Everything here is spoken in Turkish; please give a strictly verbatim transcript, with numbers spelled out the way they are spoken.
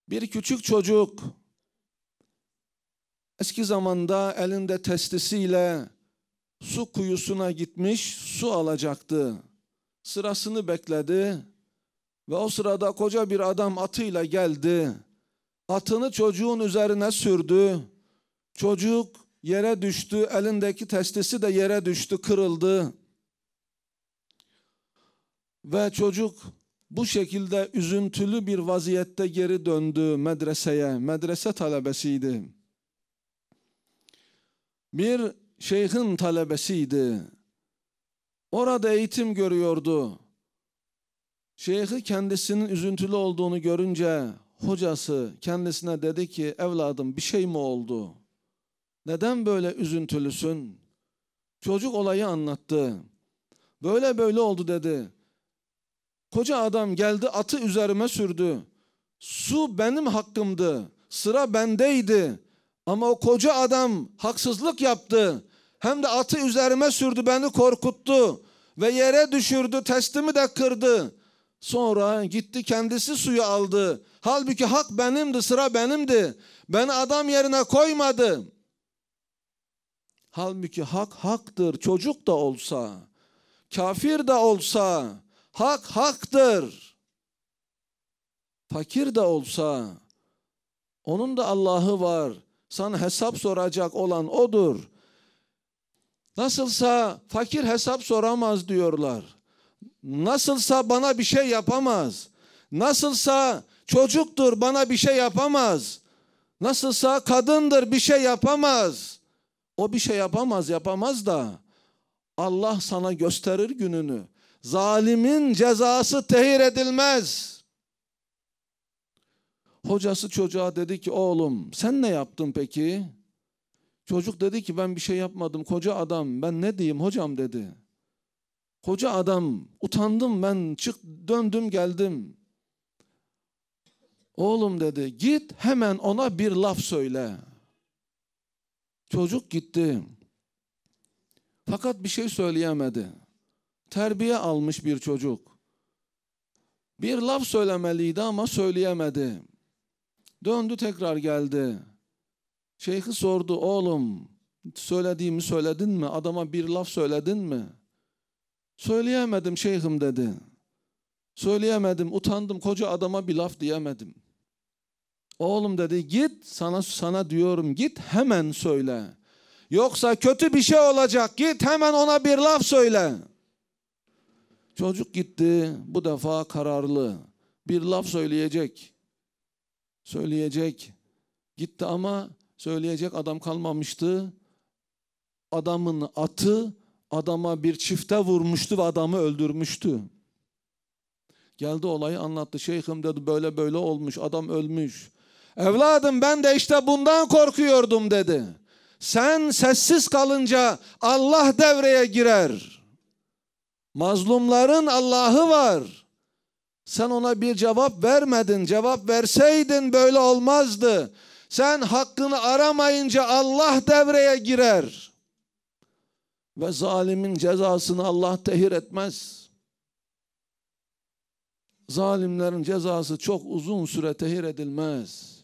Bir küçük çocuk eski zamanda elinde testisiyle su kuyusuna gitmiş, su alacaktı. Sırasını bekledi ve o sırada koca bir adam atıyla geldi. Atını çocuğun üzerine sürdü. Çocuk yere düştü, elindeki testisi de yere düştü, kırıldı. Ve çocuk bu şekilde üzüntülü bir vaziyette geri döndü medreseye. Medrese talebesiydi. Bir şeyhin talebesiydi. Orada eğitim görüyordu. Şeyhi kendisinin üzüntülü olduğunu görünce hocası kendisine dedi ki, evladım bir şey mi oldu? Neden böyle üzüntülüsün? Çocuk olayı anlattı. Böyle böyle oldu dedi. Koca adam geldi, atı üzerime sürdü. Su benim hakkımdı. Sıra bendeydi. Ama o koca adam haksızlık yaptı. Hem de atı üzerime sürdü, beni korkuttu. Ve yere düşürdü, testimi de kırdı. Sonra gitti kendisi suyu aldı. Halbuki hak benimdi, sıra benimdi. Beni adam yerine koymadı. Halbuki hak haktır. Çocuk da olsa, kafir de olsa hak haktır. Fakir de olsa onun da Allah'ı var. Sana hesap soracak olan odur. Nasılsa fakir hesap soramaz diyorlar. Nasılsa bana bir şey yapamaz. Nasılsa çocuktur, bana bir şey yapamaz. Nasılsa kadındır, bir şey yapamaz. O bir şey yapamaz, yapamaz da Allah sana gösterir gününü. Zalimin cezası tehir edilmez. Hocası çocuğa dedi ki, oğlum sen ne yaptın peki? Çocuk dedi ki, ben bir şey yapmadım. Koca adam, ben ne diyeyim hocam dedi. Koca adam, utandım ben, çık döndüm geldim. Oğlum dedi, git hemen ona bir laf söyle. Çocuk gitti. Fakat bir şey söyleyemedi. Terbiye almış bir çocuk. Bir laf söylemeliydi ama söyleyemedi. Döndü tekrar geldi. Şeyhi sordu, oğlum söylediğimi söyledin mi? Adama bir laf söyledin mi? Söyleyemedim şeyhim dedi. Söyleyemedim, utandım, koca adama bir laf diyemedim. Oğlum dedi, git sana sana diyorum, git hemen söyle. Yoksa kötü bir şey olacak, git hemen ona bir laf söyle. Çocuk gitti, bu defa kararlı. Bir laf söyleyecek. Söyleyecek. Gitti ama söyleyecek adam kalmamıştı. Adamın atı adama bir çifte vurmuştu ve adamı öldürmüştü. Geldi olayı anlattı. Şeyhim dedi, böyle böyle olmuş, adam ölmüş. Evladım ben de işte bundan korkuyordum dedi. Sen sessiz kalınca Allah devreye girer. Mazlumların Allah'ı var. Sen ona bir cevap vermedin. Cevap verseydin böyle olmazdı. Sen hakkını aramayınca Allah devreye girer. Ve zalimin cezasını Allah tehir etmez. Zalimlerin cezası çok uzun süre tehir edilmez.